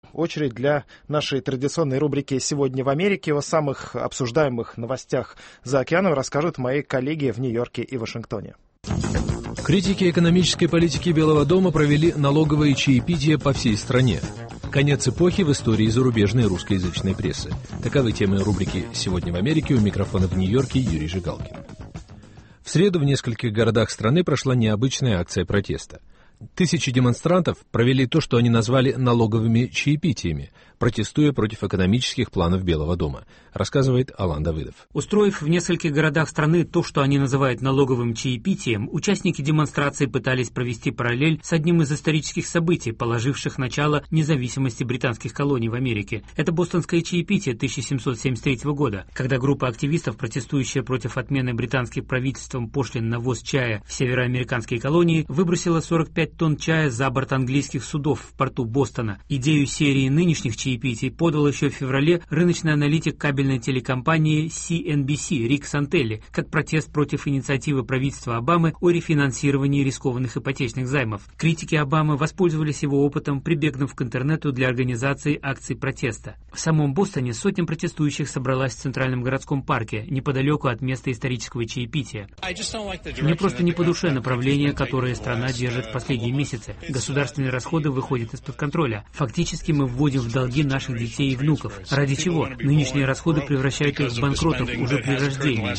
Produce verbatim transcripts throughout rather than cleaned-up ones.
очередь для нашей традиционной рубрики «Сегодня в Америке». О самых обсуждаемых новостях за океаном расскажут мои коллеги в Нью-Йорке и Вашингтоне. Критики экономической политики Белого дома провели налоговые чаепития по всей стране. Конец эпохи в истории зарубежной русскоязычной прессы. Таковы темы рубрики «Сегодня в Америке». У микрофона в Нью-Йорке Юрий Жигалкин. В среду в нескольких городах страны прошла необычная акция протеста. Тысячи демонстрантов провели то, что они назвали налоговыми чаепитиями, протестуя против экономических планов Белого дома, рассказывает Алан Давыдов. Устроив в нескольких городах страны то, что они называют налоговым чаепитием, участники демонстрации пытались провести параллель с одним из исторических событий, положивших начало независимости британских колоний в Америке. Это бостонское чаепитие тысяча семьсот семьдесят третьего года, когда группа активистов, протестующая против отмены британским правительством пошлин на ввоз чая в североамериканские колонии, выбросила сорок пять тонн чая за борт английских судов в порту Бостона. Идею серии нынешних чаепитий подал еще в феврале рыночный аналитик кабельной телекомпании си эн би си Рик Сантелли как протест против инициативы правительства Обамы о рефинансировании рискованных ипотечных займов. Критики Обамы воспользовались его опытом, прибегнув к интернету для организации акций протеста. В самом Бостоне сотня протестующих собралась в Центральном городском парке, неподалеку от места исторического чаепития. Мне просто не по душе направление, которое страна держит в последние месяцы. Государственные расходы выходят из-под контроля. Фактически мы вводим в долги наших детей и внуков. Ради чего? Нынешние расходы превращают их в банкротов уже при рождении.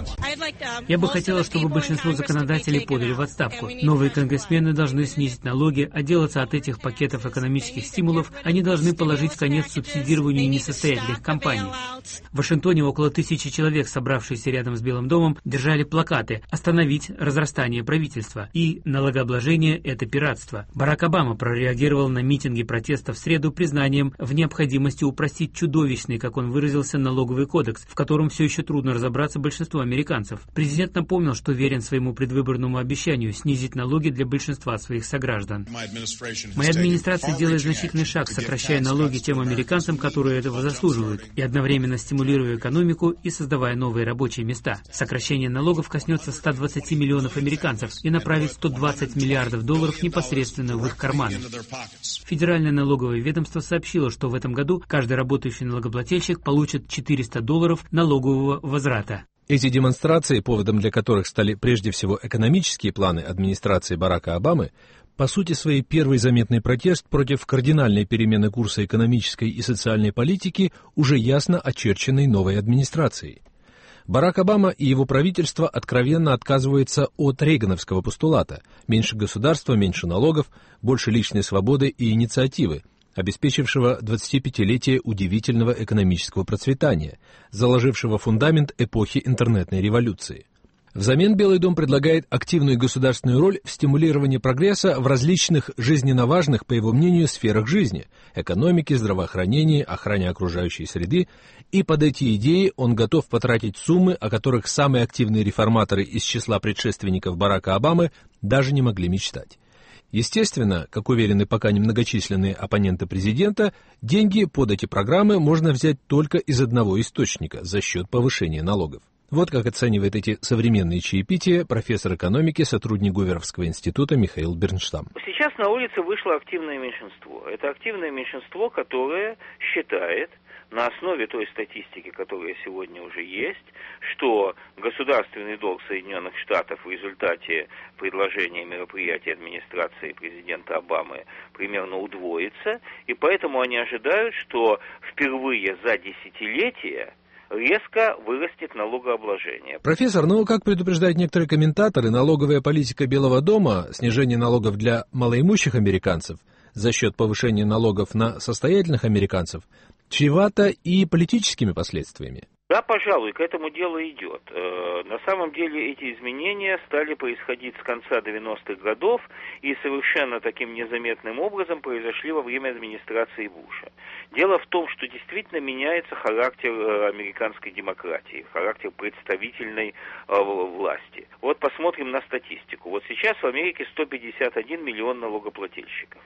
Я бы хотела, чтобы большинство законодателей подали в отставку. Новые конгрессмены должны снизить налоги, отделаться от этих пакетов экономических стимулов. Они должны положить конец субсидированию несостоятельных компаний. В Вашингтоне около тысячи человек, собравшиеся рядом с Белым домом, держали плакаты «Остановить разрастание правительства» и «Налогообложение – это пиратство». Барак Обама прореагировал на митинги протеста в среду признанием в необходимости упростить чудовищный, как он выразился, налоговый кодекс, в котором все еще трудно разобраться большинству американцев. Президент напомнил, что верен своему предвыборному обещанию снизить налоги для большинства своих сограждан. Моя администрация делает значительный шаг, сокращая налоги тем американцам, которые этого заслуживают, и одновременно стимулируя экономику и создавая новые рабочие места. Сокращение налогов коснется ста двадцати миллионов американцев и направит сто двадцать миллиардов долларов непосредственно в их карманы. Федеральное налоговое ведомство сообщило, что в этом году каждый работающий налогоплательщик получит четыреста долларов налогового возврата. Эти демонстрации, поводом для которых стали прежде всего экономические планы администрации Барака Обамы, по сути своей первый заметный протест против кардинальной перемены курса экономической и социальной политики, уже ясно очерченной новой администрацией. Барак Обама и его правительство откровенно отказываются от рейгановского постулата «меньше государства, меньше налогов, больше личной свободы и инициативы», обеспечившего двадцатипятилетие удивительного экономического процветания, заложившего фундамент эпохи интернетной революции. Взамен Белый дом предлагает активную государственную роль в стимулировании прогресса в различных жизненно важных, по его мнению, сферах жизни – экономике, здравоохранении, охране окружающей среды, и под эти идеи он готов потратить суммы, о которых самые активные реформаторы из числа предшественников Барака Обамы даже не могли мечтать. Естественно, как уверены пока немногочисленные оппоненты президента, деньги под эти программы можно взять только из одного источника – за счет повышения налогов. Вот как оценивает эти современные чаепития профессор экономики, сотрудник Гуверовского института Михаил Бернштам. Сейчас на улице вышло активное меньшинство. Это активное меньшинство, которое считает, на основе той статистики, которая сегодня уже есть, что государственный долг Соединенных Штатов в результате предложения мероприятий администрации президента Обамы примерно удвоится, и поэтому они ожидают, что впервые за десятилетия резко вырастет налогообложение. Профессор, ну, как предупреждают некоторые комментаторы, налоговая политика Белого дома, снижение налогов для малоимущих американцев за счет повышения налогов на состоятельных американцев, чревато и политическими последствиями. Да, пожалуй, к этому дело идет. На самом деле эти изменения стали происходить с конца девяностых годов и совершенно таким незаметным образом произошли во время администрации Буша. Дело в том, что действительно меняется характер американской демократии, характер представительной власти. Вот посмотрим на статистику. Вот сейчас в Америке сто пятьдесят один миллион налогоплательщиков.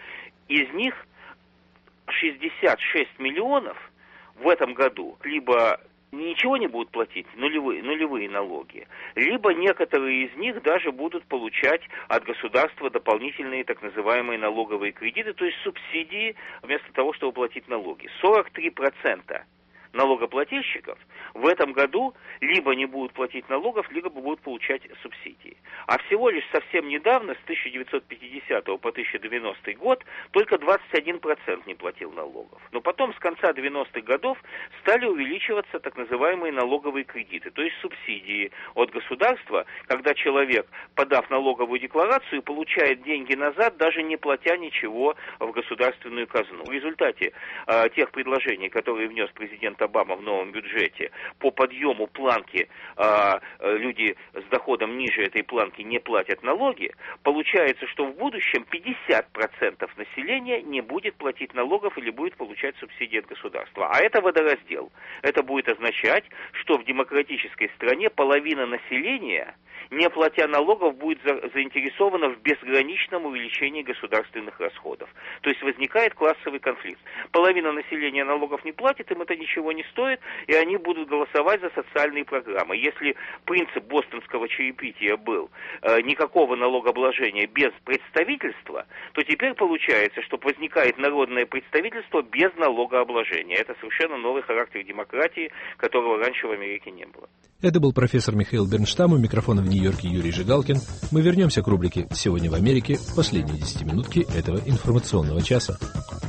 Из них шестьдесят шесть миллионов в этом году либо ничего не будут платить, нулевые, нулевые налоги, либо некоторые из них даже будут получать от государства дополнительные так называемые налоговые кредиты, то есть субсидии вместо того, чтобы платить налоги. сорок три процента налогоплательщиков в этом году либо не будут платить налогов, либо будут получать субсидии. А всего лишь совсем недавно, с тысяча девятьсот пятидесятого по тысяча девятьсот девяностый год, только двадцать один процент не платил налогов. Но потом с конца девяностых годов стали увеличиваться так называемые налоговые кредиты, то есть субсидии от государства, когда человек, подав налоговую декларацию, получает деньги назад, даже не платя ничего в государственную казну. В результате э, тех предложений, которые внес президент Обама в новом бюджете по подъему планки, а, люди с доходом ниже этой планки не платят налоги, получается, что в будущем пятьдесят процентов населения не будет платить налогов или будет получать субсидии от государства. А это водораздел. Это будет означать, что в демократической стране половина населения, не платя налогов, будет за, заинтересована в безграничном увеличении государственных расходов. То есть возникает классовый конфликт. Половина населения налогов не платит, им это ничего не стоит, и они будут голосовать за социальные программы. Если принцип бостонского чаепития был э, никакого налогообложения без представительства, то теперь получается, что возникает народное представительство без налогообложения. Это совершенно новый характер демократии, которого раньше в Америке не было. Это был профессор Михаил Бернштам, у микрофона в Нью-Йорке Юрий Жигалкин. Мы вернемся к рубрике «Сегодня в Америке» в последние десятиминутки этого информационного часа.